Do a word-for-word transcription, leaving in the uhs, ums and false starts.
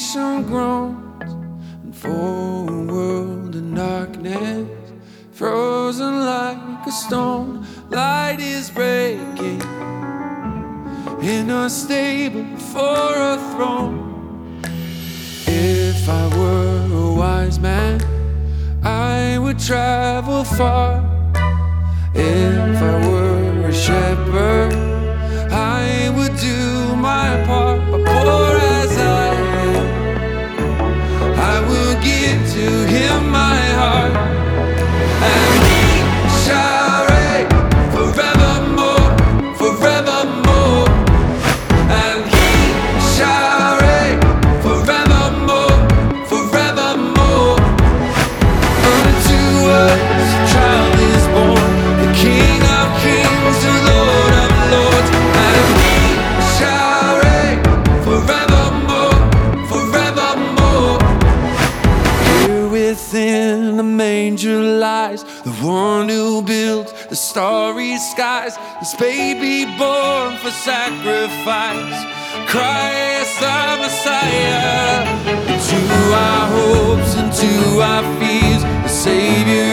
creation groans, and for a world in darkness, frozen like a stone, light is breaking in a stable for a throne. If I were a wise man, I would travel far. If I were a shepherd, I would do my part. But poor as I am, I will give to him my heart, and he shall reign forevermore, forevermore. And he shall reign forevermore, forevermore. Unto us a child is born, the King of kings, the Lord of lords. And he shall reign forevermore, forevermore. Here within the manger lies the one who built the starry skies, this baby born for sacrifice, Christ the Messiah. Into our hopes, into our fears, the Savior